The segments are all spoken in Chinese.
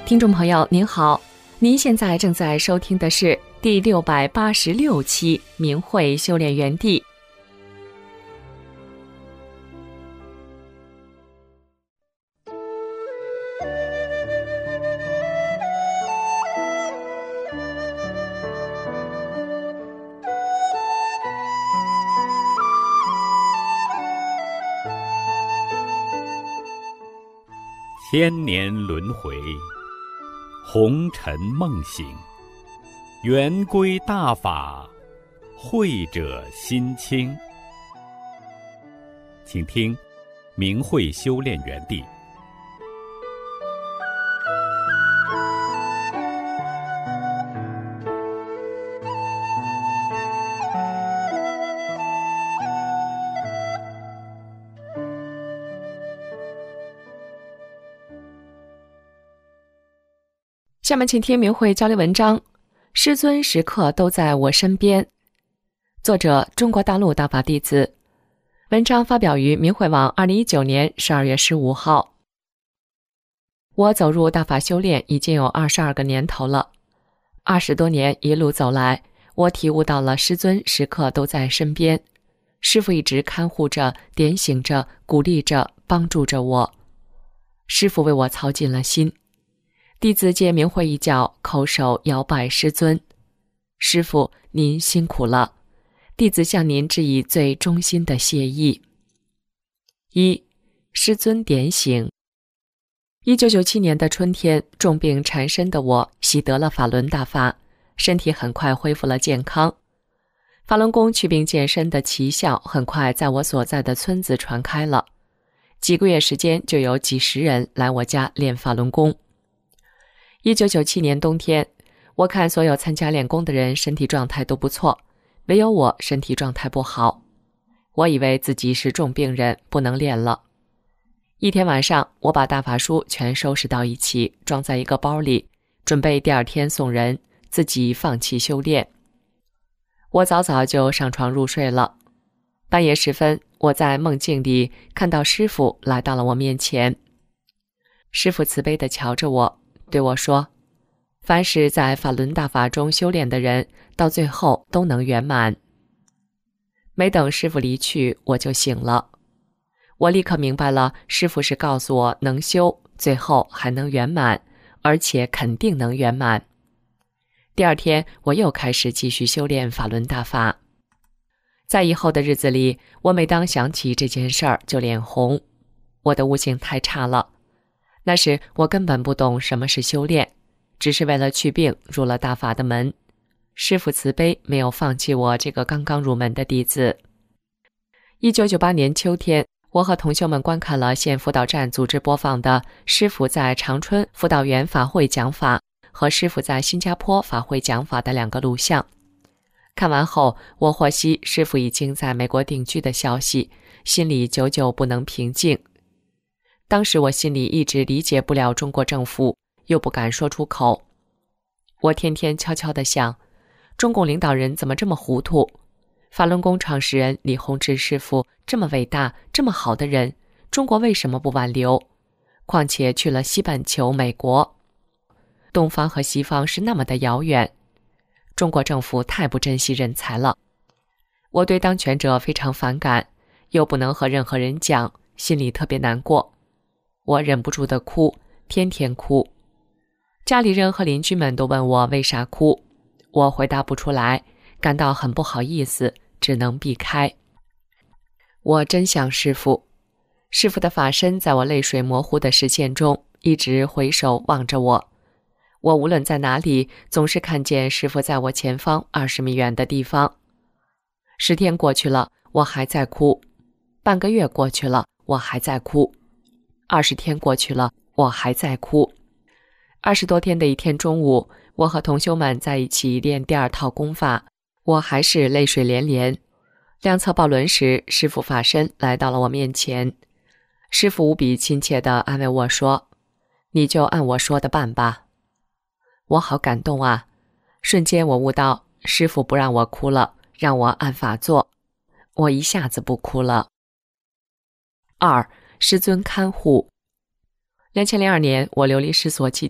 听众朋友您好，您现在正在收听的是第686期明慧修炼园地。 千年轮回，红尘梦醒，圆归大法，慧者心清。请听明慧修炼园地。 下面请听明慧交流文章，师尊时刻都在我身边。作者中国大陆大法弟子。文章发表于明慧网2019年12月15号。我走入大法修炼已经有22个年头了，20多年一路走来，我体悟到了师尊时刻都在身边，师父一直看护着、点醒着、鼓励着、帮助着我。师父为我操尽了心。弟子借明慧一教，叩首摇拜师尊。师父，您辛苦了，弟子向您致以最衷心的谢意。1. 师尊点醒。1997年的春天，重病缠身的我习得了法轮大法，身体很快恢复了健康。法轮功祛病健身的奇效很快在我所在的村子传开了，几个月时间就有几十人来我家练法轮功。1997年冬天，我看所有参加练功的人身体状态都不错，唯有我身体状态不好。我以为自己是重病人，不能练了。一天晚上，我把大法书全收拾到一起，装在一个包里，准备第二天送人，自己放弃修炼。我早早就上床入睡了。半夜时分，我在梦境里看到师父来到了我面前。师父慈悲地瞧着我，对我说，凡是在法轮大法中修炼的人，到最后都能圆满。没等师父离去，我就醒了。我立刻明白了，师父是告诉我能修，最后还能圆满，而且肯定能圆满。第二天，我又开始继续修炼法轮大法。在以后的日子里，我每当想起这件事儿就脸红。我的悟性太差了。那时我根本不懂什么是修炼，只是为了祛病入了大法的门。师父慈悲，没有放弃我这个刚刚入门的弟子。1998年秋天，我和同修们观看了县辅导站组织播放的师父在长春辅导员法会讲法和师父在新加坡法会讲法的2个录像。看完后，我获悉师父已经在美国定居的消息，心里久久不能平静。当时我心里一直理解不了中国政府，又不敢说出口。我天天悄悄地想，中共领导人怎么这么糊涂？法轮功创始人李洪志师父这么伟大、这么好的人，中国为什么不挽留？况且去了西半球美国，东方和西方是那么的遥远，中国政府太不珍惜人才了。我对当权者非常反感，又不能和任何人讲，心里特别难过。我忍不住地哭，天天哭。家里人和邻居们都问我为啥哭，我回答不出来，感到很不好意思，只能避开。我真想师父，师父的法身在我泪水模糊的视线中一直回首望着我。我无论在哪里，总是看见师父在我前方20米远的地方。10天过去了，我还在哭；半个月过去了，我还在哭。20天过去了，我还在哭。20多天的一天中午，我和同修们在一起练第2套功法，我还是泪水连连。量测报轮时，师父法身来到了我面前。师父无比亲切地安慰我说，你就按我说的办吧。我好感动啊！瞬间我悟到，师父不让我哭了，让我按法做。我一下子不哭了。2. 师尊看护。2002年我流离失所期间，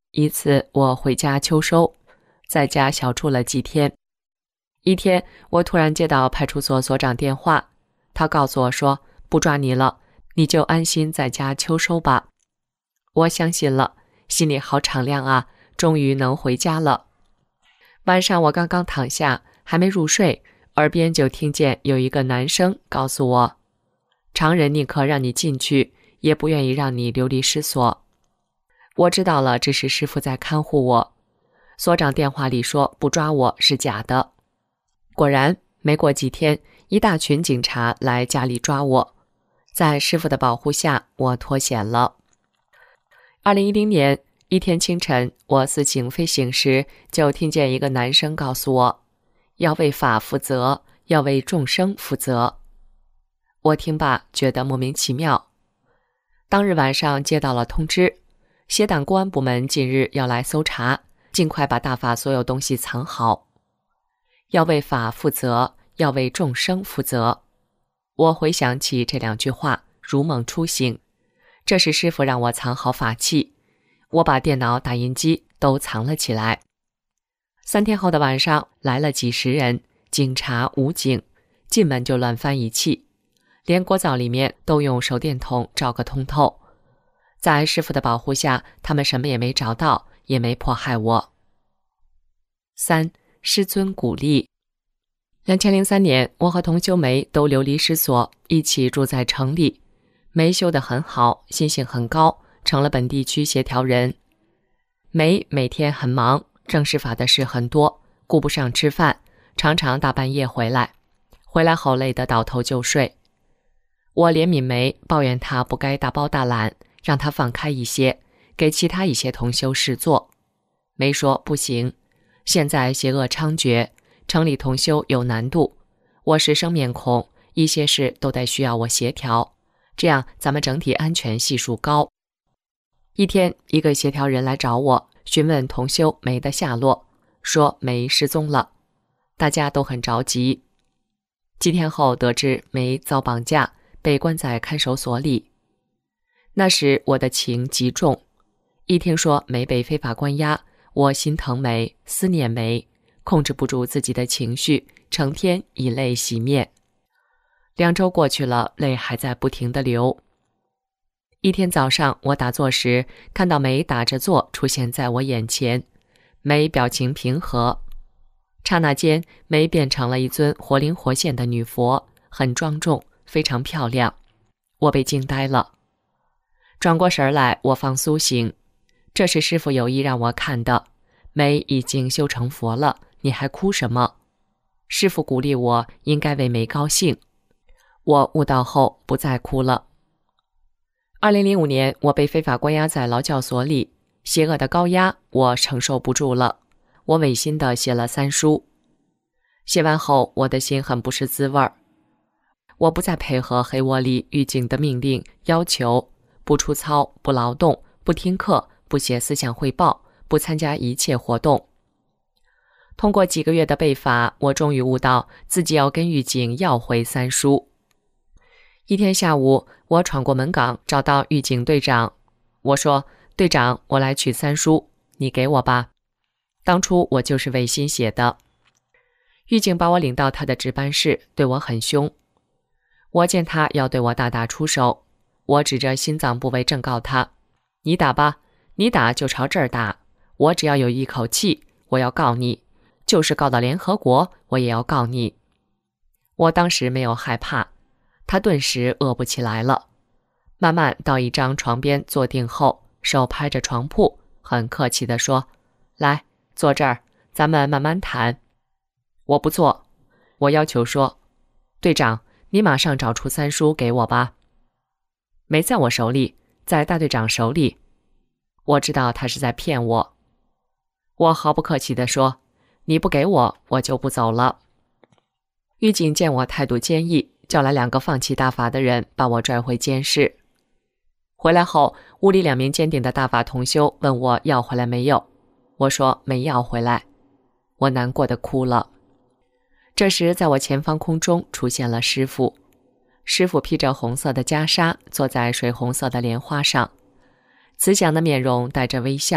一次我回家秋收，在家小住了几天。一天，我突然接到派出所所长电话，他告诉我说，不抓你了，你就安心在家秋收吧。我相信了，心里好敞亮啊，终于能回家了。晚上我刚刚躺下，还没入睡，耳边就听见有一个男生告诉我，常人宁可让你进去，也不愿意让你流离失所。我知道了，这是师父在看护我。所长电话里说不抓我是假的。果然，没过几天，一大群警察来家里抓我。在师父的保护下，我脱险了。2010年一天清晨，我似醒非醒时，就听见一个男生告诉我，要为法负责，要为众生负责。我听罢觉得莫名其妙。当日晚上接到了通知，协党公安部门近日要来搜查，尽快把大法所有东西藏好。要为法负责，要为众生负责。我回想起这两句话，如梦初醒。这是师父让我藏好法器，我把电脑、打印机都藏了起来。3天后的晚上，来了几十人，警察、武警，进门就乱翻仪器，连锅灶里面都用手电筒照个通透。在师父的保护下，他们什么也没找到，也没迫害我。3. 师尊鼓励。2003年，我和同修梅都流离失所，一起住在城里。梅修得很好，心性很高，成了本地区协调人。梅每天很忙，正式法的事很多，顾不上吃饭，常常大半夜回来后累得倒头就睡。我怜悯梅，抱怨她不该大包大揽，让她放开一些，给其他一些同修事做。梅说不行，现在邪恶猖獗，城里同修有难度，我是生面孔，一些事都得需要我协调，这样咱们整体安全系数高。一天，一个协调人来找我，询问同修梅的下落，说梅失踪了，大家都很着急。几天后得知梅遭绑架，被关在看守所里。那时我的情极重，一听说梅被非法关押，我心疼梅，思念梅，控制不住自己的情绪，成天以泪洗面。2周过去了，泪还在不停地流。一天早上，我打坐时，看到梅打着坐出现在我眼前，梅表情平和。刹那间，梅变成了一尊活灵活现的女佛，很庄重，非常漂亮。我被惊呆了。转过神来，我方苏醒，这是师父有意让我看的。梅已经修成佛了，你还哭什么？师父鼓励我应该为梅高兴。我悟到后不再哭了。2005年，我被非法关押在劳教所里，邪恶的高压我承受不住了，我违心地写了3书。写完后，我的心很不是滋味儿。我不再配合黑窝里狱警的命令要求，不出操，不劳动，不听课，不写思想汇报，不参加一切活动。通过几个月的背法，我终于悟到自己要跟狱警要回3书。一天下午，我闯过门岗，找到狱警队长。我说，队长，我来取3书，你给我吧。当初我就是违心写的。狱警把我领到他的值班室，对我很凶。我见他要对我大打出手，我指着心脏部位正告他，你打吧，你打就朝这儿打，我只要有一口气，我要告你，就是告到联合国，我也要告你。我当时没有害怕，他顿时饿不起来了，慢慢到一张床边坐定后，手拍着床铺，很客气地说，来，坐这儿，咱们慢慢谈。我不坐，我要求说，队长，你马上找出3书给我吧。没在我手里，在大队长手里。我知道他是在骗我。我毫不客气地说，你不给我，我就不走了。狱警见我态度坚毅，叫来2个放弃大法的人，把我拽回监室。回来后，屋里2名坚定的大法同修问我要回来没有，我说没要回来。我难过的哭了。这时，在我前方空中出现了师父。师父披着红色的袈裟，坐在水红色的莲花上，慈祥的面容带着微笑，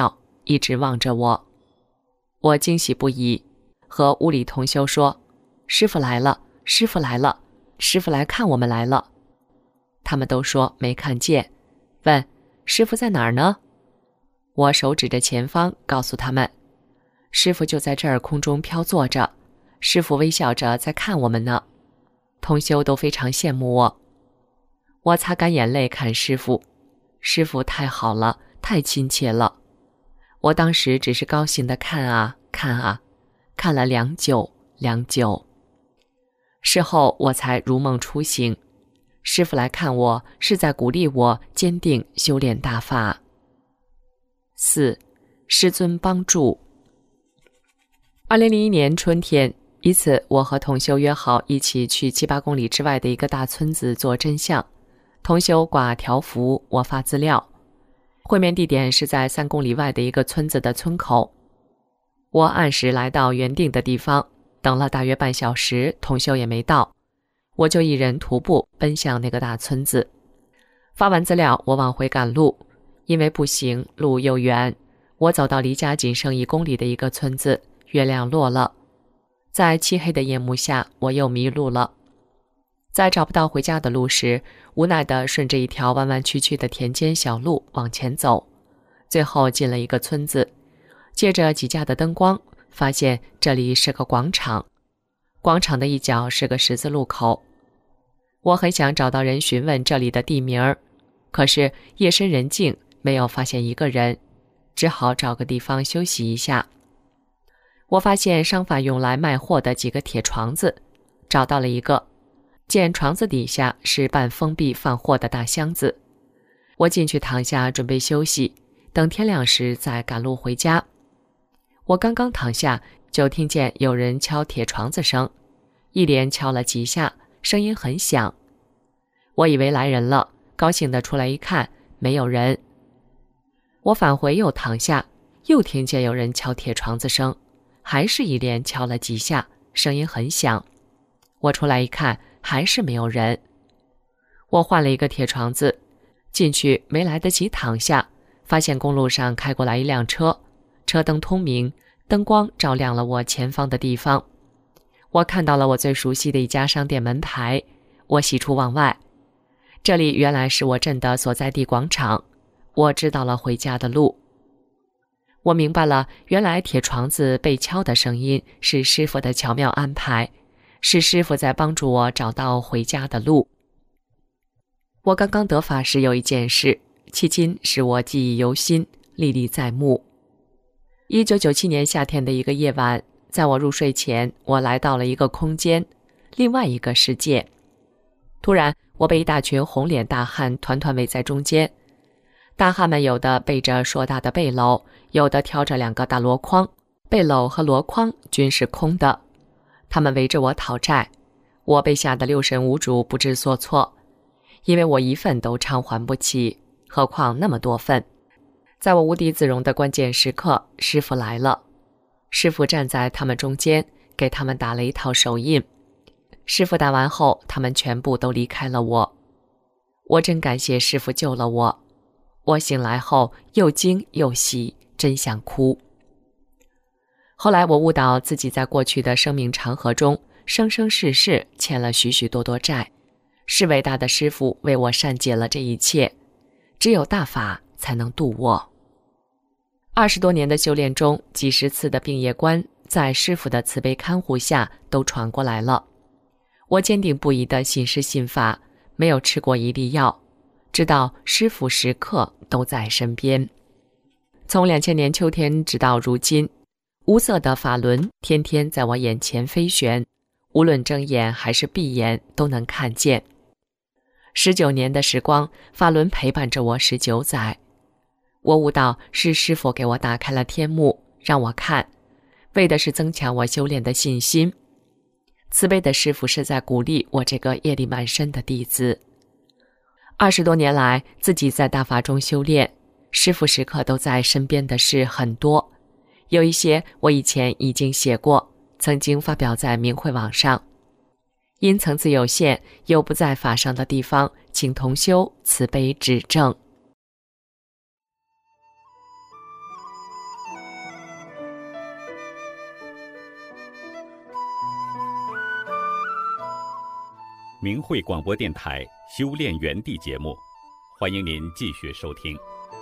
一直望着我。我惊喜不已，和屋里同修说：“师父来了，师父来了，师父来看我们来了。”他们都说没看见，问师父在哪儿呢？我手指着前方，告诉他们：“师父就在这儿空中飘坐着，师父微笑着在看我们呢。”同修都非常羡慕我。我擦干眼泪看师父，师父太好了，太亲切了。我当时只是高兴地看啊看啊，看了良久良久。事后我才如梦初醒，师父来看我是在鼓励我坚定修炼大法。4. 师尊帮助。2001年春天，一次我和同修约好一起去7、8公里之外的一个大村子做真相，同修挂条幅，我发资料。会面地点是在3公里外的一个村子的村口。我按时来到原定的地方，等了大约半小时，同修也没到，我就一人徒步奔向那个大村子。发完资料，我往回赶路，因为步行路又远，我走到离家仅剩1公里的一个村子，月亮落了，在漆黑的夜幕下，我又迷路了。在找不到回家的路时，无奈地顺着一条弯弯曲曲的田间小路往前走，最后进了一个村子，借着几架的灯光，发现这里是个广场，广场的一角是个十字路口。我很想找到人询问这里的地名，可是夜深人静，没有发现一个人，只好找个地方休息一下。我发现商贩用来卖货的几个铁床子，找到了一个，见床子底下是半封闭放货的大箱子。我进去躺下准备休息，等天亮时再赶路回家。我刚刚躺下，就听见有人敲铁床子声，一连敲了几下，声音很响。我以为来人了，高兴地出来一看，没有人。我返回又躺下，又听见有人敲铁床子声，还是一连敲了几下，声音很响。我出来一看，还是没有人。我换了一个铁床子，进去没来得及躺下，发现公路上开过来一辆车，车灯通明，灯光照亮了我前方的地方。我看到了我最熟悉的一家商店门牌，我喜出望外。这里原来是我镇的所在地广场，我知道了回家的路。我明白了，原来铁床子被敲的声音是师父的巧妙安排，是师父在帮助我找到回家的路。我刚刚得法时有一件事，迄今使我记忆犹新，历历在目。1997年夏天的一个夜晚，在我入睡前，我来到了一个空间，另外一个世界。突然，我被一大群红脸大汉团团围在中间。大汉们有的背着硕大的背篓，有的挑着2个大箩筐，背篓和箩筐均是空的。他们围着我讨债，我被吓得六神无主，不知所措，因为我一份都偿还不起，何况那么多份。在我无地自容的关键时刻，师父来了。师父站在他们中间，给他们打了一套手印。师父打完后，他们全部都离开了我。我真感谢师父救了我。我醒来后又惊又喜，真想哭。后来我悟到自己在过去的生命长河中，生生世世欠了许许多多债，是伟大的师父为我善解了这一切，只有大法才能渡我。20多年的修炼中，几十次的病业关，在师父的慈悲看护下都闯过来了。我坚定不移地信师信法，没有吃过一粒药，知道师父时刻都在身边。从2000年秋天直到如今，无色的法轮天天在我眼前飞旋，无论睁眼还是闭眼都能看见。19年的时光，法轮陪伴着我19载。我悟到是师父给我打开了天幕，让我看，为的是增强我修炼的信心。慈悲的师父是在鼓励我这个业力满身的弟子。20多年来，自己在大法中修炼，师父时刻都在身边的事很多，有一些我以前已经写过，曾经发表在明慧网上。因层次有限，有不在法上的地方，请同修慈悲指正。 明慧广播电台修炼园地节目，欢迎您继续收听。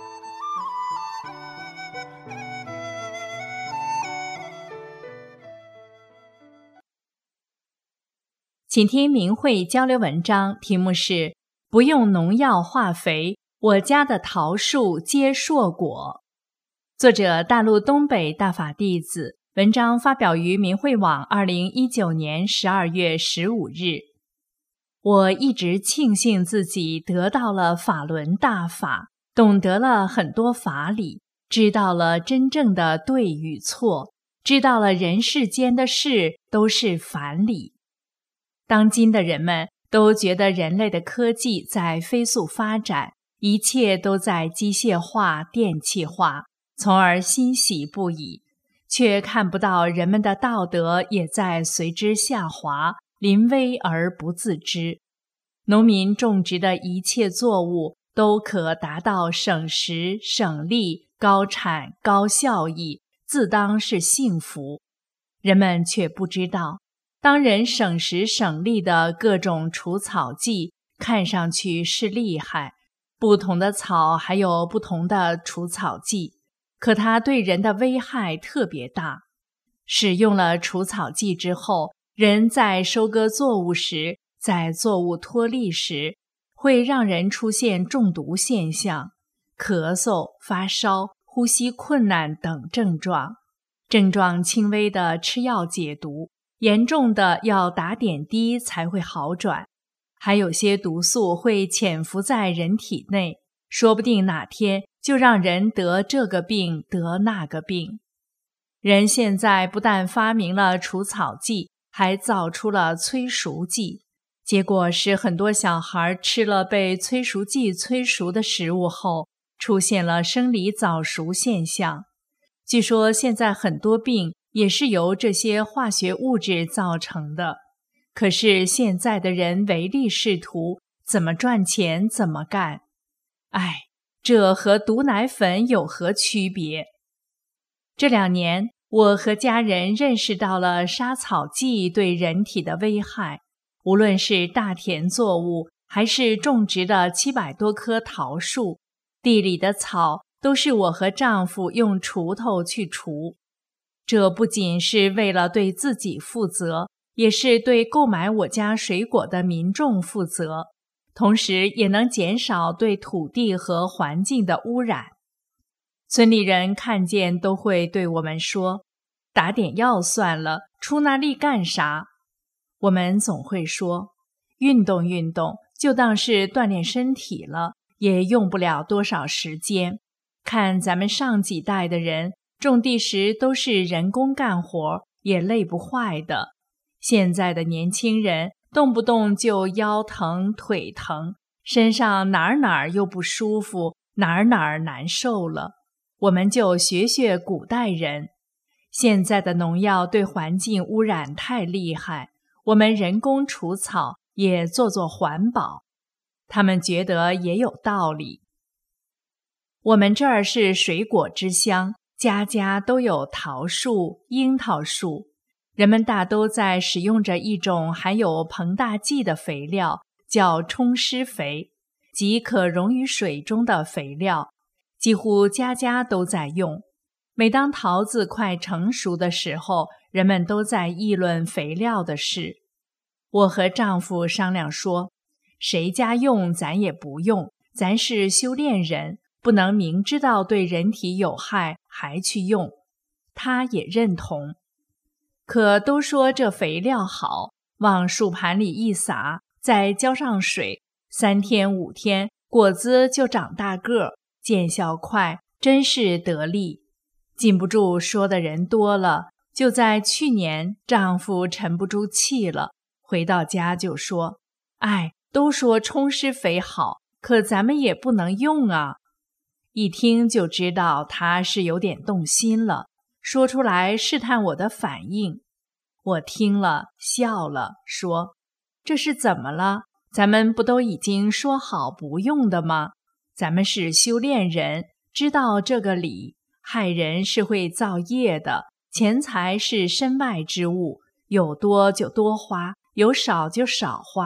请听明慧交流文章，题目是不用农药化肥，我家的桃树结硕果。作者大陆东北大法弟子，文章发表于明慧网2019年12月15日。我一直庆幸自己得到了法轮大法，懂得了很多法理，知道了真正的对与错，知道了人世间的事都是反理。当今的人们都觉得人类的科技在飞速发展，一切都在机械化、电气化，从而欣喜不已，却看不到人们的道德也在随之下滑，临危而不自知。农民种植的一切作物都可达到省时、省力、高产、高效益，自当是幸福。人们却不知道，当人省时省力的各种除草剂看上去是厉害，不同的草还有不同的除草剂，可它对人的危害特别大。使用了除草剂之后，人在收割作物时，在作物脱粒时，会让人出现中毒现象，咳嗽、发烧、呼吸困难等症状。症状轻微的吃药解毒，严重的要打点滴才会好转。还有些毒素会潜伏在人体内，说不定哪天就让人得这个病得那个病。人现在不但发明了除草剂，还造出了催熟剂，结果是很多小孩吃了被催熟剂催熟的食物后，出现了生理早熟现象。据说现在很多病也是由这些化学物质造成的。可是现在的人唯利是图，怎么赚钱怎么干。这和毒奶粉有何区别？这2年，我和家人认识到了杀草剂对人体的危害。无论是大田作物，还是种植的700多棵桃树，地里的草都是我和丈夫用锄头去除。这不仅是为了对自己负责，也是对购买我家水果的民众负责，同时也能减少对土地和环境的污染。村里人看见都会对我们说，打点药算了，出那力干啥？我们总会说，运动运动，就当是锻炼身体了，也用不了多少时间。看咱们上几代的人，种地时都是人工干活，也累不坏的。现在的年轻人动不动就腰疼腿疼，身上哪儿又不舒服，哪儿难受了。我们就学学古代人。现在的农药对环境污染太厉害，我们人工除草也做环保。他们觉得也有道理。我们这儿是水果之乡，家家都有桃树、樱桃树。人们大都在使用着一种含有膨大剂的肥料，叫冲施肥，即可溶于水中的肥料，几乎家家都在用。每当桃子快成熟的时候，人们都在议论肥料的事。我和丈夫商量说，谁家用咱也不用，咱是修炼人，不能明知道对人体有害还去用。他也认同。可都说这肥料好，往树盘里一撒，再浇上水，3天5天，果子就长大个，见效快，真是得力。禁不住说的人多了，就在去年，丈夫沉不住气了，回到家就说，都说冲施肥好，可咱们也不能用啊。一听就知道他是有点动心了，说出来试探我的反应。我听了笑了，说，这是怎么了？咱们不都已经说好不用的吗？咱们是修炼人，知道这个理，害人是会造业的，钱财是身外之物，有多就多花，有少就少花，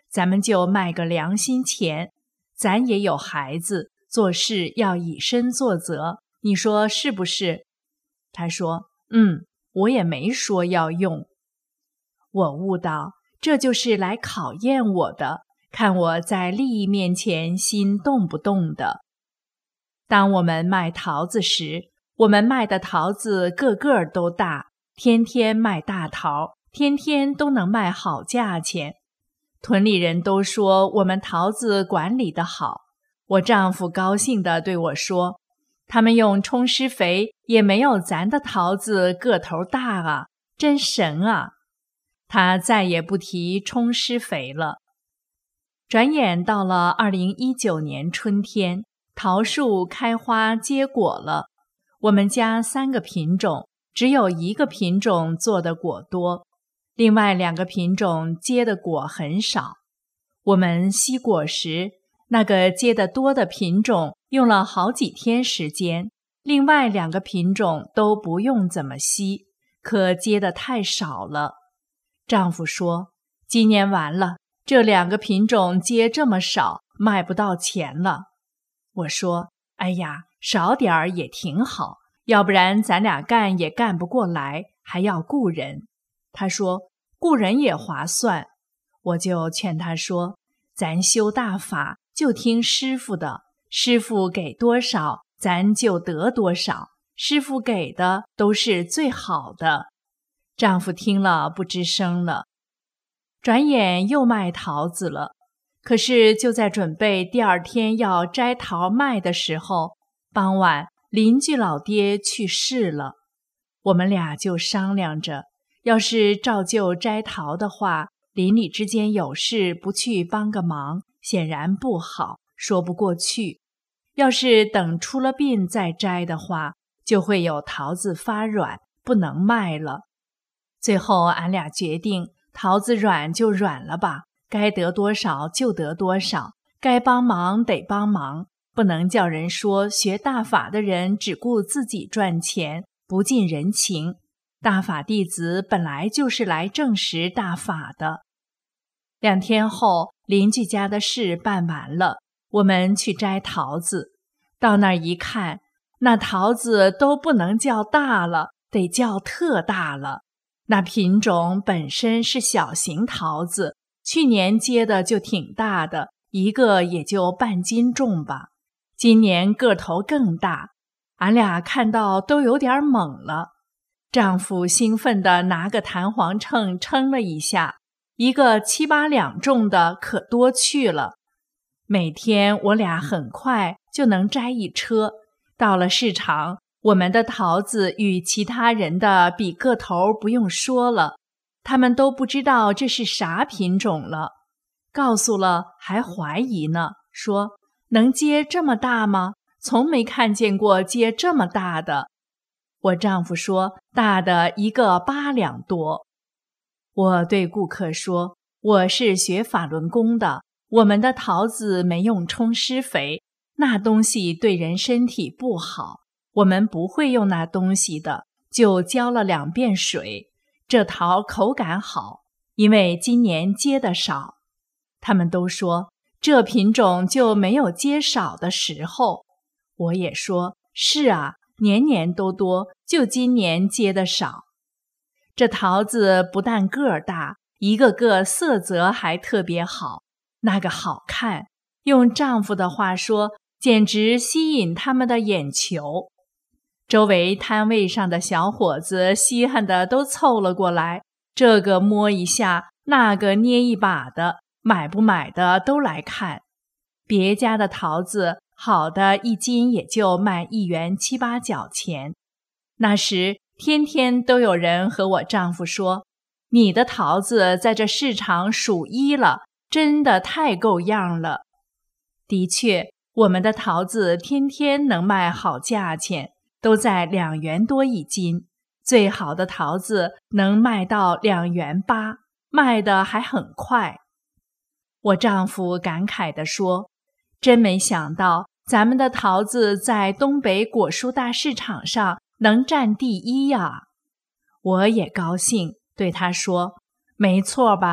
咱们就卖个良心钱，咱也有孩子，做事要以身作则，你说是不是？”他说：“我也没说要用。”我悟到，这就是来考验我的，看我在利益面前心动不动的。当我们卖桃子时，我们卖的桃子个个都大，天天卖大桃，天天都能卖好价钱。屯里人都说我们桃子管理得好，我丈夫高兴地对我说：“他们用冲施肥也没有咱的桃子个头大啊，真神啊！”他再也不提冲施肥了。转眼到了2019年春天，桃树开花结果了。我们家3个品种，只有1个品种做的果多，另外2个品种结的果很少。我们吸果时，那个结得多的品种用了好几天时间，另外2个品种都不用怎么吸，可结得太少了。丈夫说：“今年完了，这2个品种结这么少，卖不到钱了。”我说：“哎呀，少点儿也挺好，要不然咱俩干也干不过来，还要雇人。”他说：“雇人也划算。”我就劝他说：“咱修大法就听师傅的，师傅给多少，咱就得多少，师傅给的都是最好的。”丈夫听了不吱声了。转眼又卖桃子了，可是就在准备第2天要摘桃卖的时候，傍晚邻居老爹去世了。我们俩就商量着，要是照旧摘桃的话，邻里之间有事不去帮个忙，显然不好，说不过去。要是等出了殡再摘的话，就会有桃子发软，不能卖了。最后俺俩决定，桃子软就软了吧，该得多少就得多少，该帮忙得帮忙，不能叫人说学大法的人只顾自己赚钱，不近人情。大法弟子本来就是来证实大法的。2天后，邻居家的事办完了，我们去摘桃子。到那儿一看，那桃子都不能叫大了，得叫特大了。那品种本身是小型桃子，去年结的就挺大的，一个也就半斤重吧。今年个头更大，俺俩看到都有点懵了。丈夫兴奋地拿个弹簧秤称了一下，一个7、8两重的可多去了。每天我俩很快就能摘一车，到了市场，我们的桃子与其他人的比个头不用说了，他们都不知道这是啥品种了。告诉了还怀疑呢，说能结这么大吗？从没看见过结这么大的。我丈夫说大的一个8两多。我对顾客说，我是学法轮功的，我们的桃子没用冲施肥，那东西对人身体不好，我们不会用那东西的，就浇了2遍水。这桃口感好，因为今年结的少。他们都说这品种就没有结少的时候。我也说是啊，年年都多，就今年结的少。这桃子不但个儿大，一个个色泽还特别好，那个好看，用丈夫的话说，简直吸引他们的眼球。周围摊位上的小伙子稀罕的都凑了过来，这个摸一下，那个捏一把的，买不买的都来看。别家的桃子好的1斤也就卖1元7、8角钱。那时天天都有人和我丈夫说，你的桃子在这市场数1了，真的太够样了。的确，我们的桃子天天能卖好价钱，都在2元多1斤，最好的桃子能卖到2元8，卖得还很快。我丈夫感慨地说，真没想到咱们的桃子在东北果蔬大市场上能占第1呀。我也高兴，对他说，没错吧，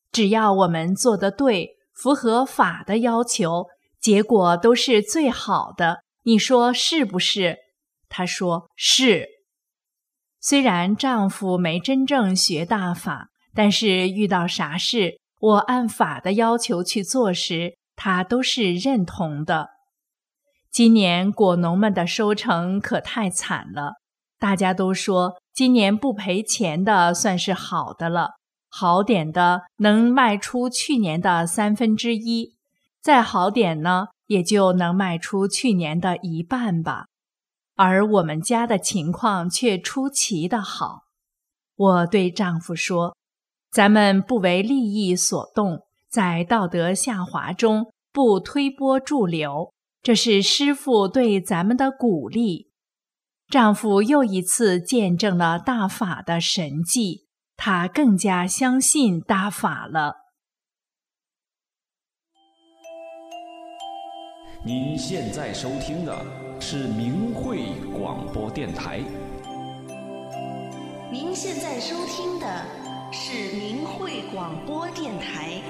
只要我们做得对，符合法的要求，结果都是最好的。你说是不是？她说是。虽然丈夫没真正学大法，但是遇到啥事，我按法的要求去做时，她都是认同的。今年果农们的收成可太惨了，大家都说今年不赔钱的算是好的了，好点的能卖出去年的1/3，再好点呢，也就能卖出去年的1半吧。而我们家的情况却出奇的好。我对丈夫说，咱们不为利益所动，在道德下滑中不推波助流，这是师父对咱们的鼓励。丈夫又一次见证了大法的神迹，他更加相信大法了。 您现在收听的是明慧广播电台。 您现在收听的是明慧广播电台。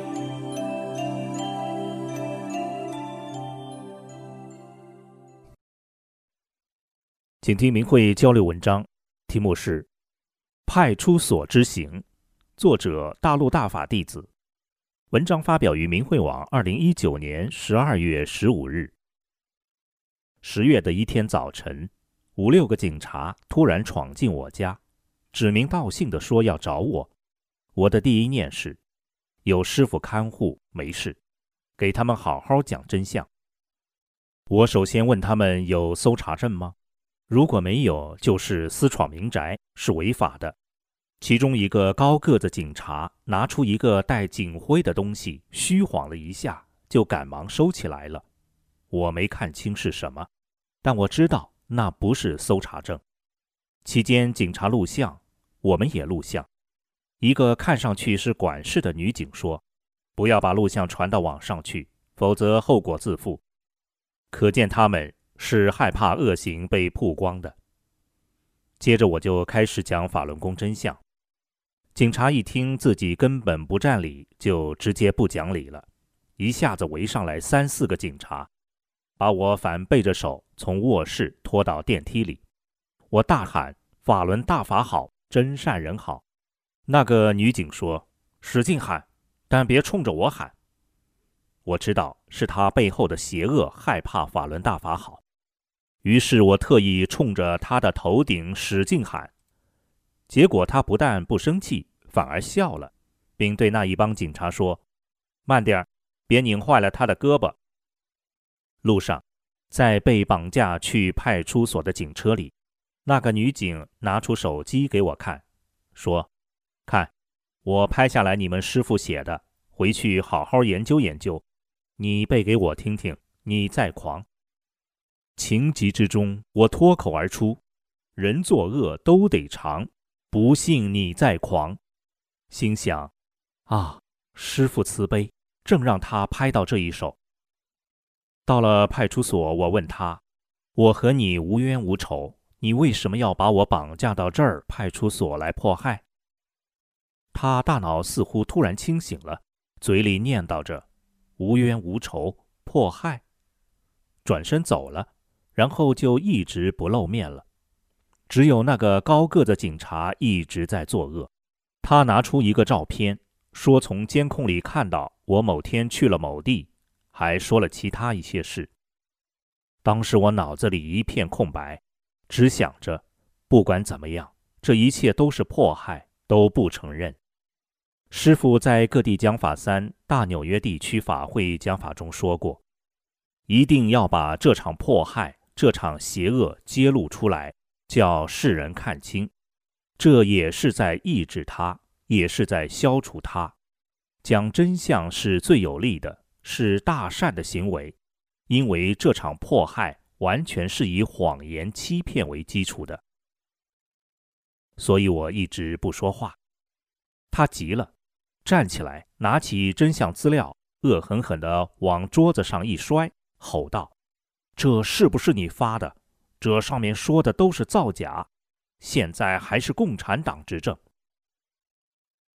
请听明慧交流文章，题目是《派出所之行》，作者大陆大法弟子。文章发表于明慧网2019年12月15日。10月的一天早晨，5、6个警察突然闯进我家，指名道姓地说要找我。我的第一念是，有师傅看护，没事，给他们好好讲真相。我首先问他们有搜查证吗？如果没有，就是私闯民宅，是违法的。其中一个高个子警察拿出一个带警徽的东西，虚晃了一下，就赶忙收起来了。我没看清是什么，但我知道那不是搜查证。期间警察录像，我们也录像。一个看上去是管事的女警说，不要把录像传到网上去，否则后果自负。可见他们是害怕恶行被曝光的。接着我就开始讲法轮功真相。警察一听自己根本不占理，就直接不讲理了，一下子围上来3、4个警察，把我反背着手从卧室拖到电梯里。我大喊，法轮大法好，真善人好。那个女警说，使劲喊，但别冲着我喊。我知道是她背后的邪恶害怕法轮大法好，于是我特意冲着她的头顶使劲喊。结果他不但不生气，反而笑了，并对那一帮警察说，慢点，别拧坏了他的胳膊。路上，在被绑架去派出所的警车里，那个女警拿出手机给我看，说，看，我拍下来你们师父写的，回去好好研究研究，你背给我听听，你再狂。情急之中，我脱口而出，人作恶都得偿，不信你再狂。心想，啊，师父慈悲，正让他拍到这一手。到了派出所，我问他，我和你无冤无仇，你为什么要把我绑架到这儿派出所来迫害？他大脑似乎突然清醒了，嘴里念叨着无冤无仇，迫害，转身走了，然后就一直不露面了。只有那个高个子警察一直在作恶。他拿出一个照片，说从监控里看到我某天去了某地，还说了其他一些事。当时我脑子里一片空白，只想着不管怎么样，这一切都是迫害，都不承认。师父在各地讲法3大纽约地区法会讲法中说过，一定要把这场迫害，这场邪恶揭露出来，叫世人看清，这也是在抑制它，也是在消除它。讲真相是最有力的，是大善的行为，因为这场迫害完全是以谎言欺骗为基础的。所以我一直不说话。他急了，站起来，拿起真相资料，恶狠狠地往桌子上一摔，吼道，这是不是你发的？这上面说的都是造假，现在还是共产党执政。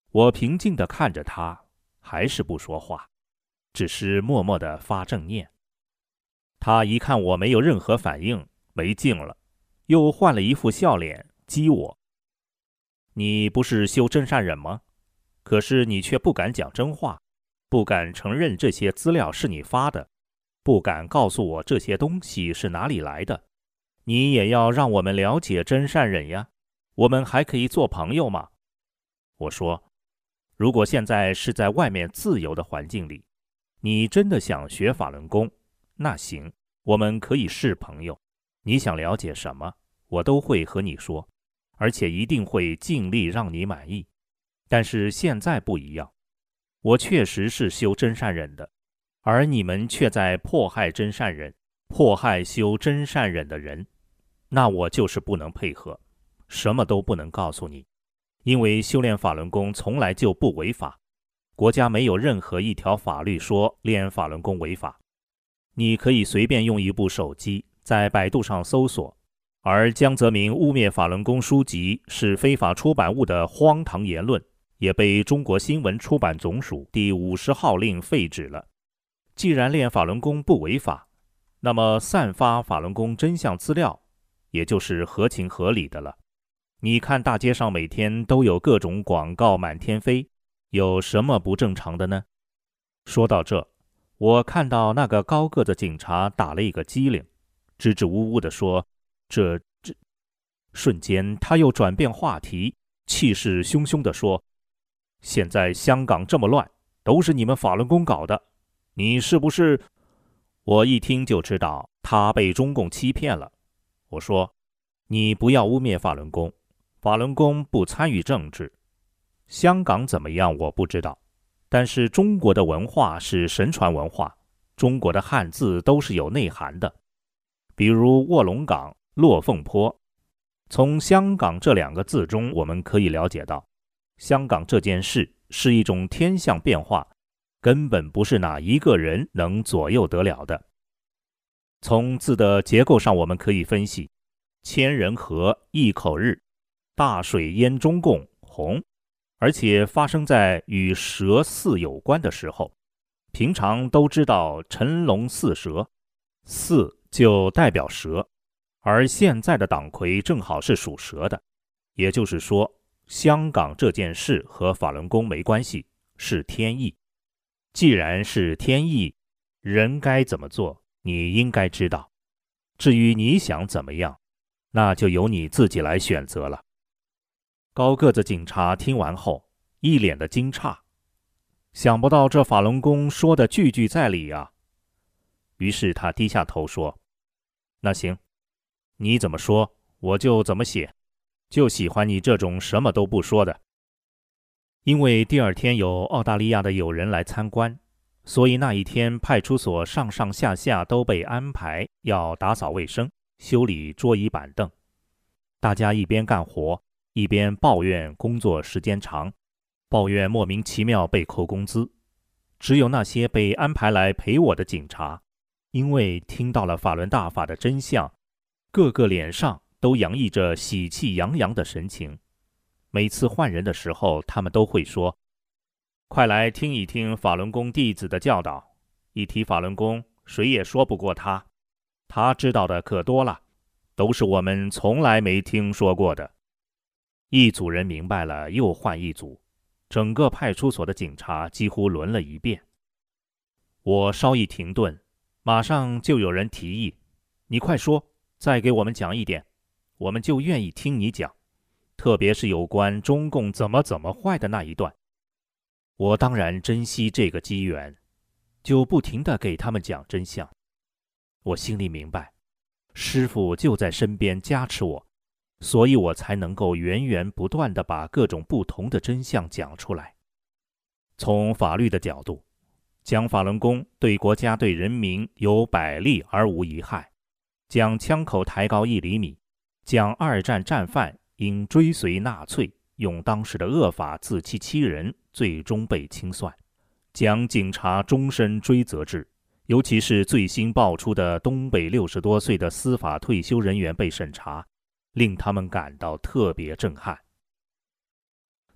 我平静地看着他，还是不说话，只是默默地发正念。他一看我没有任何反应，没劲了，又换了一副笑脸激我。你不是修真善忍吗？可是你却不敢讲真话，不敢承认这些资料是你发的，不敢告诉我这些东西是哪里来的。你也要让我们了解真善忍呀，我们还可以做朋友吗？我说，如果现在是在外面自由的环境里，你真的想学法轮功，那行，我们可以是朋友。你想了解什么，我都会和你说，而且一定会尽力让你满意。但是现在不一样，我确实是修真善忍的，而你们却在迫害真善忍，迫害修真善忍的人，那我就是不能配合，什么都不能告诉你。因为修炼法轮功从来就不违法，国家没有任何一条法律说练法轮功违法。你可以随便用一部手机在百度上搜索，而江泽民污蔑法轮功书籍是非法出版物的荒唐言论，也被中国新闻出版总署第50号令废止了。既然练法轮功不违法，那么散发法轮功真相资料也就是合情合理的了。你看大街上每天都有各种广告满天飞，有什么不正常的呢？说到这，我看到那个高个子警察打了一个激灵，支支吾吾地说这瞬间他又转变话题，气势汹汹地说，现在香港这么乱，都是你们法轮功搞的，你是不是？我一听就知道他被中共欺骗了。我说，你不要污蔑法轮功，法轮功不参与政治。香港怎么样我不知道，但是中国的文化是神传文化，中国的汉字都是有内涵的，比如卧龙岗、落凤坡。从香港这2个字中，我们可以了解到，香港这件事是一种天象变化，根本不是哪一个人能左右得了的。从字的结构上，我们可以分析，千人河、一口日、大水淹中共、红，而且发生在与蛇巳有关的时候。平常都知道辰龙巳蛇，巳就代表蛇，而现在的党魁正好是属蛇的，也就是说，香港这件事和法轮功没关系，是天意。既然是天意，人该怎么做，你应该知道。至于你想怎么样，那就由你自己来选择了。高个子警察听完后，一脸的惊诧，想不到这法轮功说的句句在理啊。于是他低下头说，那行，你怎么说我就怎么写，就喜欢你这种什么都不说的。因为第2天有澳大利亚的友人来参观，所以那一天派出所上上下下都被安排要打扫卫生、修理桌椅板凳。大家一边干活，一边抱怨工作时间长，抱怨莫名其妙被扣工资。只有那些被安排来陪我的警察，因为听到了法轮大法的真相，个个脸上都洋溢着喜气洋洋的神情。每次换人的时候，他们都会说，快来听一听法轮功弟子的教导，一提法轮功，谁也说不过他，他知道的可多了，都是我们从来没听说过的。一组人明白了，又换一组，整个派出所的警察几乎轮了一遍。我稍一停顿，马上就有人提议，你快说，再给我们讲一点，我们就愿意听你讲，特别是有关中共怎么坏的那一段。我当然珍惜这个机缘，就不停地给他们讲真相。我心里明白，师父就在身边加持我，所以我才能够源源不断地把各种不同的真相讲出来。从法律的角度，讲法轮功对国家对人民有百利而无一害，将枪口抬高1厘米，将2战战犯因追随纳粹，用当时的恶法自欺欺人，最终被清算，将警察终身追责制，尤其是最新爆出的东北60多岁的司法退休人员被审查，令他们感到特别震撼。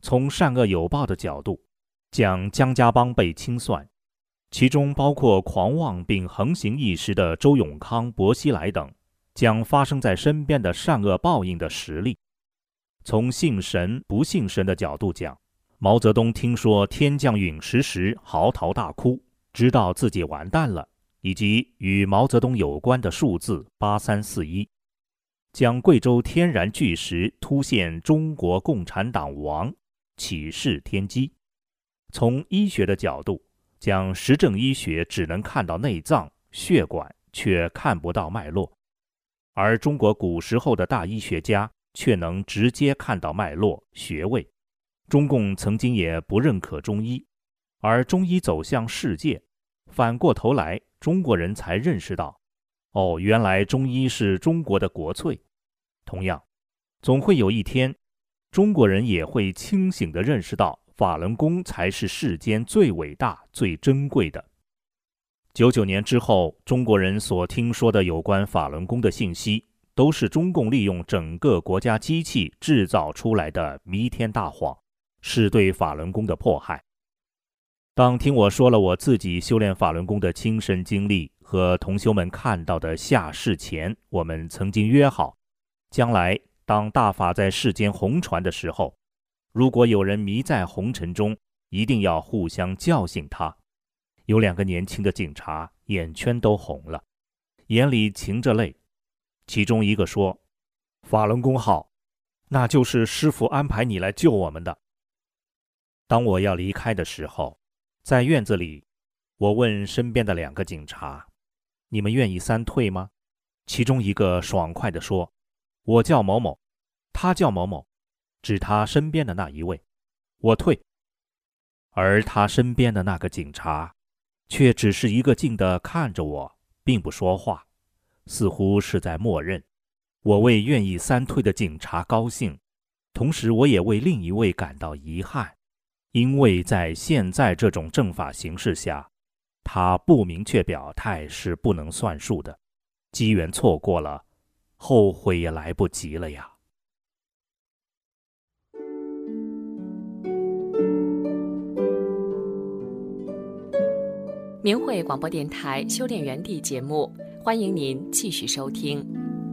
从善恶有报的角度，将江家帮被清算，其中包括狂妄并横行一时的周永康、薄熙来等，将发生在身边的善恶报应的实例。从信神不信神的角度讲，毛泽东听说天降陨石时嚎啕大哭，知道自己完蛋了，以及与毛泽东有关的数字8341，将贵州天然巨石凸现中国共产党亡，启示天机。从医学的角度，将实证医学只能看到内脏、血管，却看不到脉络，而中国古时候的大医学家却能直接看到脉络、穴位。中共曾经也不认可中医，而中医走向世界，反过头来，中国人才认识到，原来中医是中国的国粹。同样，总会有一天，中国人也会清醒地认识到，法轮功才是世间最伟大、最珍贵的。99年之后，中国人所听说的有关法轮功的信息，都是中共利用整个国家机器制造出来的弥天大谎，是对法轮功的迫害。当听我说了我自己修炼法轮功的亲身经历和同修们看到的下世前，我们曾经约好，将来当大法在世间红传的时候，如果有人迷在红尘中，一定要互相教训他。有2个年轻的警察眼圈都红了，眼里噙着泪。其中一个说：“法轮功好，那就是师父安排你来救我们的。”当我要离开的时候，在院子里，我问身边的2个警察：“你们愿意3退吗？”其中一个爽快地说：“我叫某某，他叫某某，指他身边的那一位，我退。”而他身边的那个警察却只是一个劲地看着我，并不说话，似乎是在默认。我为愿意3退的警察高兴，同时我也为另一位感到遗憾，因为在现在这种政法形势下，他不明确表态是不能算数的，机缘错过了，后悔也来不及了呀。 明慧广播电台修炼园地节目，欢迎您继续收听。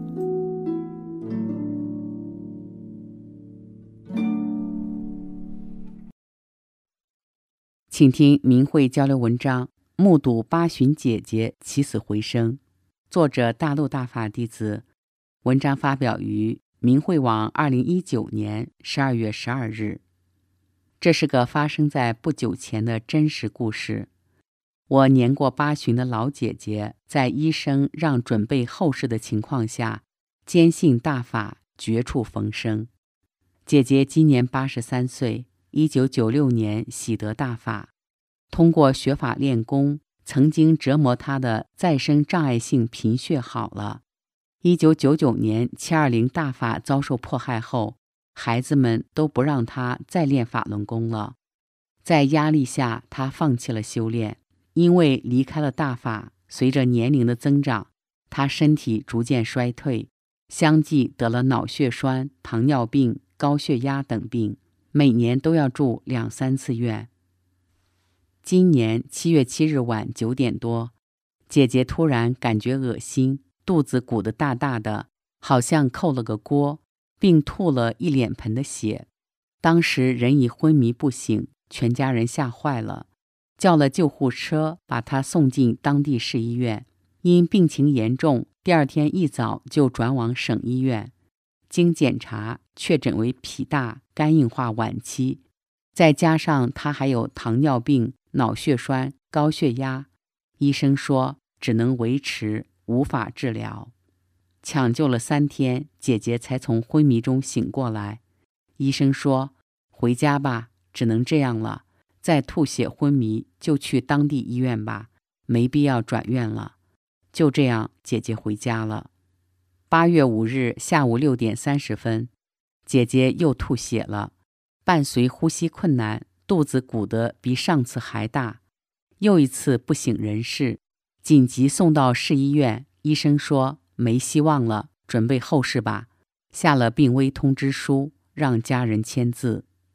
请听明慧交流文章《目睹八旬姐姐起死回生》，作者大陆大法弟子。文章发表于明慧网2019年12月12日。这是个发生在不久前的真实故事。我年过8旬的老姐姐，在医生让准备后事的情况下，坚信大法，绝处逢生。姐姐今年83岁，1996年喜得大法，通过学法练功，曾经折磨她的再生障碍性贫血好了。1999年720大法遭受迫害后，孩子们都不让她再练法轮功了。在压力下，她放弃了修炼。因为离开了大法，随着年龄的增长，他身体逐渐衰退，相继得了脑血栓、糖尿病、高血压等病，每年都要住2-3次院。今年7月7日晚9点多，姐姐突然感觉恶心，肚子鼓得大大的，好像扣了个锅，并吐了一脸盆的血。当时人已昏迷不醒，全家人吓坏了，叫了救护车把她送进当地市医院，因病情严重，第2天一早就转往省医院。经检查确诊为脾大肝硬化晚期，再加上她还有糖尿病、脑血栓、高血压，医生说只能维持，无法治疗。抢救了3天，姐姐才从昏迷中醒过来。医生说回家吧，只能这样了，再吐血昏迷就去当地医院吧，没必要转院了。就这样，姐姐回家了。8月5日下午6点30分，姐姐又吐血了，伴随呼吸困难，肚子鼓得比上次还大，又一次不省人事，紧急送到市医院。医生说没希望了，准备后事吧，下了病危通知书，让家人签字。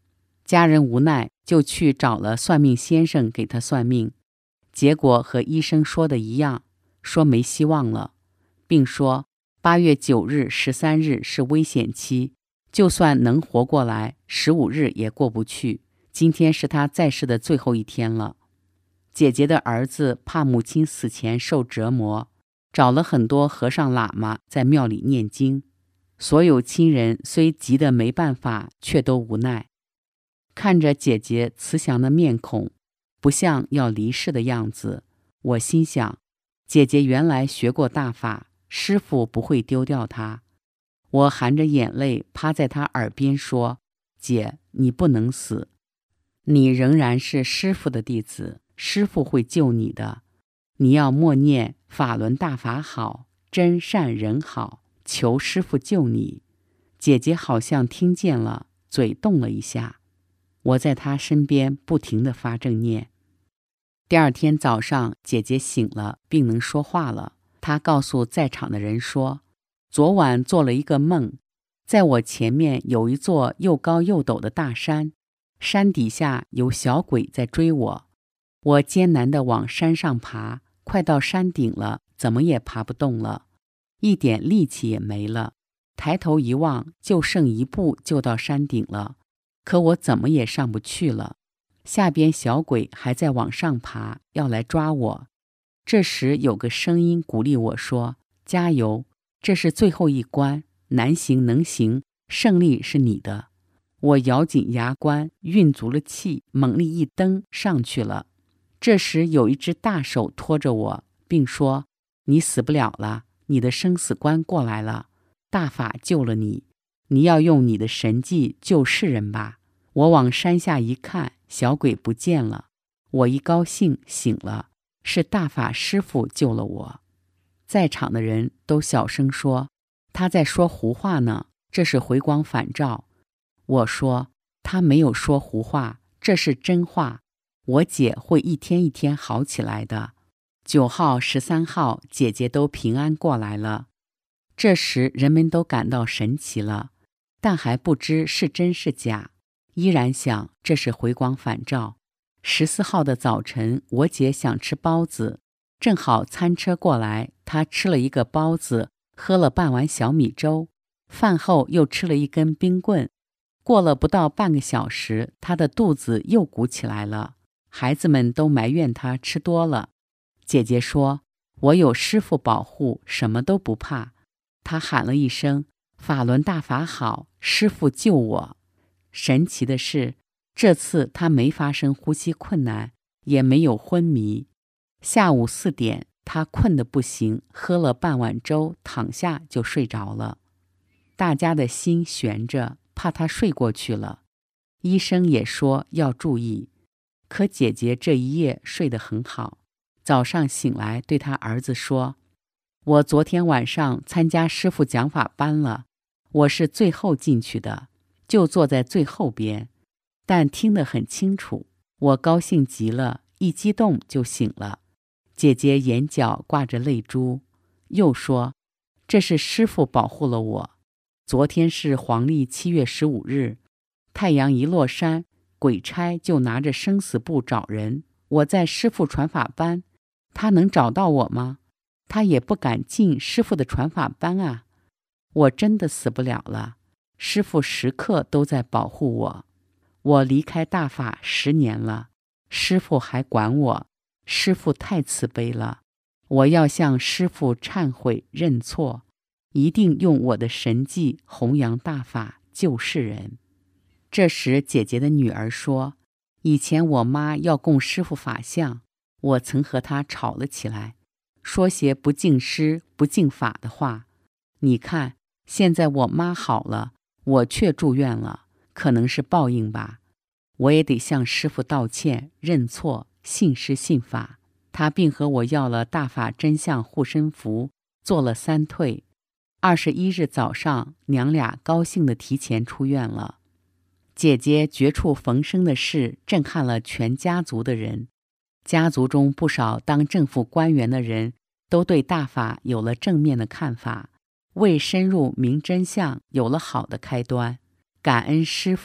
家人无奈，就去找了算命先生给他算命，结果和医生说的一样，说没希望了，并说8月9日、13日是危险期，就算能活过来，15日也过不去。今天是他在世的最后一天了。姐姐的儿子怕母亲死前受折磨，找了很多和尚喇嘛在庙里念经。所有亲人虽急得没办法，却都无奈。看着姐姐慈祥的面孔，不像要离世的样子，我心想，姐姐原来学过大法，师父不会丢掉她。我含着眼泪趴在她耳边说：姐，你不能死，你仍然是师父的弟子，师父会救你的。你要默念法轮大法好，真善人好，求师父救你。姐姐好像听见了，嘴动了一下。我在她身边不停地发正念。第二天早上，姐姐醒了，并能说话了。她告诉在场的人说，昨晚做了一个梦，在我前面有一座又高又陡的大山，山底下有小鬼在追我。我艰难地往山上爬，快到山顶了，怎么也爬不动了，一点力气也没了。抬头一望，就剩1步就到山顶了，可我怎么也上不去了。下边小鬼还在往上爬，要来抓我。这时有个声音鼓励我说，加油，这是最后一关，难行能行，胜利是你的。我咬紧牙关，运足了气，猛力一蹬上去了。这时有一只大手拖着我，并说，你死不了了，你的生死关过来了，大法救了你，你要用你的神迹救世人吧。我往山下一看，小鬼不见了。我一高兴醒了，是大法师父救了我。在场的人都小声说，他在说胡话呢，这是回光返照。我说，他没有说胡话，这是真话，我姐会一天一天好起来的。9号、13号，姐姐都平安过来了。这时人们都感到神奇了，但还不知是真是假，依然想这是回光返照。14号的早晨，我姐想吃包子，正好餐车过来，她吃了一个包子，喝了半碗小米粥，饭后又吃了一根冰棍。过了不到半个小时，她的肚子又鼓起来了，孩子们都埋怨她吃多了。姐姐说，我有师父保护，什么都不怕。她喊了一声，法轮大法好，师父救我。神奇的是，这次她没发生呼吸困难，也没有昏迷。下午4点，她困得不行，喝了半碗粥，躺下就睡着了。大家的心悬着，怕她睡过去了。医生也说要注意，可姐姐这一夜睡得很好。早上醒来对她儿子说，我昨天晚上参加师父讲法班了，我是最后进去的，就坐在最后边，但听得很清楚。我高兴极了，一激动就醒了。姐姐眼角挂着泪珠，又说，这是师父保护了我。昨天是黄历7月15日，太阳一落山，鬼差就拿着生死簿找人。我在师父传法班，他能找到我吗？他也不敢进师父的传法班啊。我真的死不了了，师父时刻都在保护我。我离开大法10年了，师父还管我，师父太慈悲了。我要向师父忏悔认错，一定用我的神迹弘扬大法救世人。这时姐姐的女儿说，以前我妈要供师父法像，我曾和她吵了起来，说些不敬师不敬法的话。你看，现在我妈好了，我却住院了，可能是报应吧。我也得向师父道歉认错，信师信法。他并和我要了大法真相护身符，做了3退。21日早上，娘俩高兴地提前出院了。姐姐绝处逢生的事震撼了全家族的人，家族中不少当政府官员的人都对大法有了正面的看法，为深入明真相有了好的开端。感恩师父，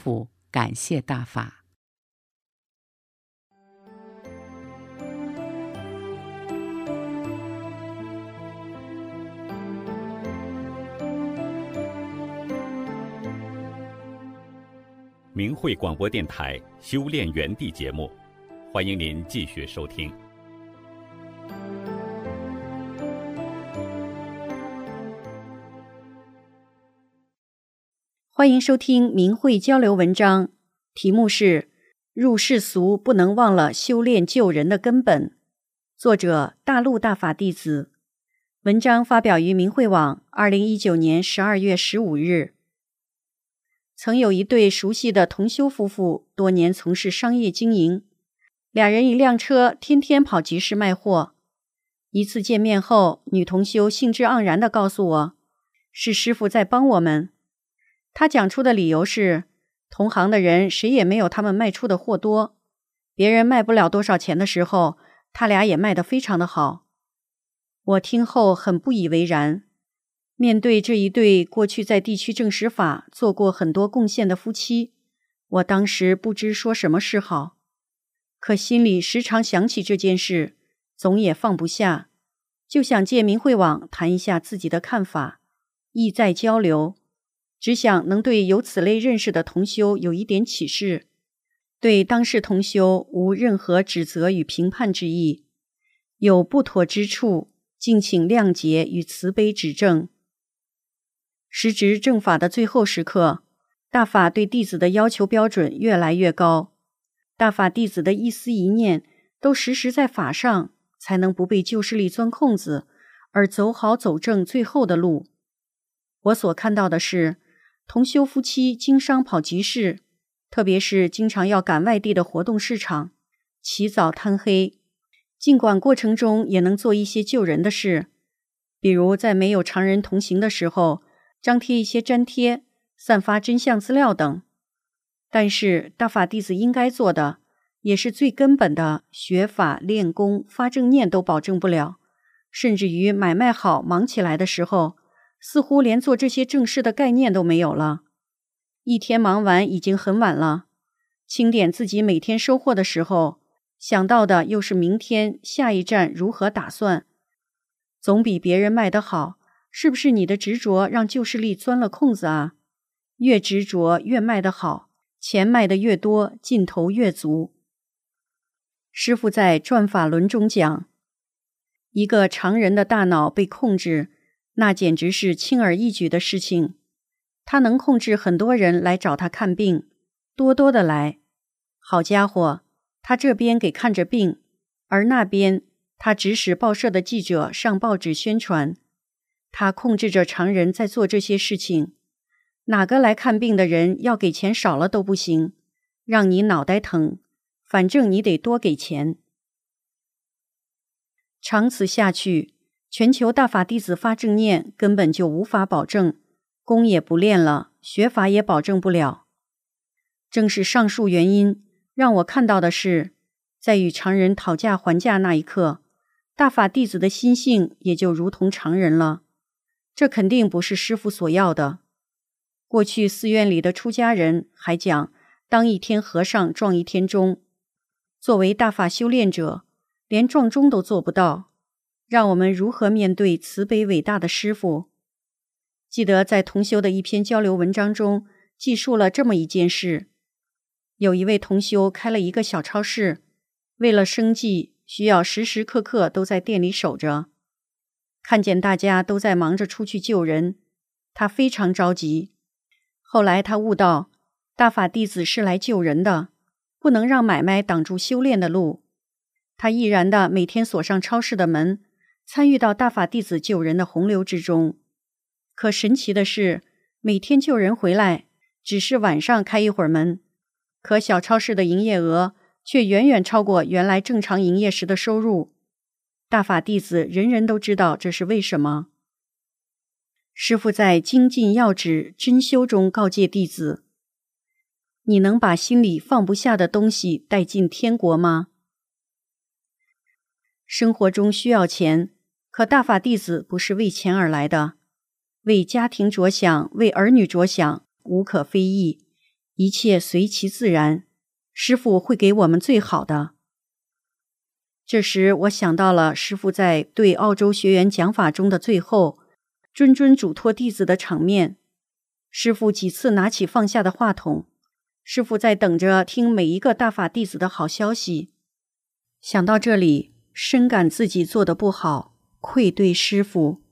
感谢大法。 明慧广播电台修炼园地节目，欢迎您继续收听。 欢迎收听明慧交流文章，题目是入世俗不能忘了修炼救人的根本，作者大陆大法弟子，文章发表于明慧网2019年12月15日。曾有一对熟悉的同修夫妇，多年从事商业经营，俩人一辆车，天天跑集市卖货。一次见面后，女同修兴致盎然地告诉我，是师父在帮我们。她讲出的理由是，同行的人谁也没有他们卖出的货多，别人卖不了多少钱的时候，他俩也卖得非常的好。我听后很不以为然。面对这一对过去在地区证实法做过很多贡献的夫妻，我当时不知说什么是好，可心里时常想起这件事，总也放不下，就想借明慧网谈一下自己的看法，意在交流，只想能对有此类认识的同修有一点启示，对当事同修无任何指责与评判之意，有不妥之处，敬请谅解与慈悲指正。时值正法的最后时刻，大法对弟子的要求标准越来越高，大法弟子的一思一念都时时在法上，才能不被旧势力钻空子，而走好走正最后的路。我所看到的是，同修夫妻经商跑集市，特别是经常要赶外地的活动市场，起早贪黑，尽管过程中也能做一些救人的事，比如在没有常人同行的时候，张贴一些粘贴，散发真相资料等。但是大法弟子应该做的，也是最根本的学法练功发正念都保证不了，甚至于买卖好忙起来的时候，似乎连做这些正事的概念都没有了。一天忙完已经很晚了，清点自己每天收获的时候，想到的又是明天下一站如何打算。总比别人卖得好，是不是你的执着让旧势力钻了空子啊？越执着越卖得好，钱卖得越多，劲头越足。师父在转法轮中讲，一个常人的大脑被控制，那简直是轻而易举的事情。他能控制很多人来找他看病，多多的来。好家伙，他这边给看着病，而那边他指使报社的记者上报纸宣传。他控制着常人在做这些事情，哪个来看病的人要给钱少了都不行，让你脑袋疼，反正你得多给钱。长此下去，全球大法弟子发正念根本就无法保证，功也不练了，学法也保证不了。正是上述原因，让我看到的是，在与常人讨价还价那一刻，大法弟子的心性也就如同常人了。这肯定不是师父所要的。过去寺院里的出家人还讲当一天和尚撞一天钟，作为大法修炼者，连撞钟都做不到，让我们如何面对慈悲伟大的师父？记得在同修的一篇交流文章中记述了这么一件事，有一位同修开了一个小超市，为了生计需要时时刻刻都在店里守着，看见大家都在忙着出去救人，他非常着急。后来他悟到，大法弟子是来救人的，不能让买卖挡住修炼的路。他毅然地每天锁上超市的门，参与到大法弟子救人的洪流之中。可神奇的是，每天救人回来，只是晚上开一会儿门，可小超市的营业额却远远超过原来正常营业时的收入。大法弟子人人都知道这是为什么。师父在精进要旨真修中告诫弟子，你能把心里放不下的东西带进天国吗？生活中需要钱，可大法弟子不是为钱而来的，为家庭着想，为儿女着想，无可非议， 一切随其自然，师父会给我们最好的。这时我想到了师父在对澳洲学员讲法中的最后谆谆嘱托弟子的场面。师父几次拿起放下的话筒，师父在等着听每一个大法弟子的好消息。想到这里，深感自己做得不好，愧对师父。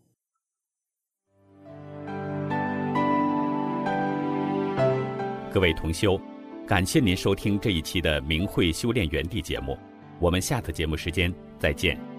各位同修，感谢您收听这一期的明慧修炼园地节目，我们下次节目时间再见。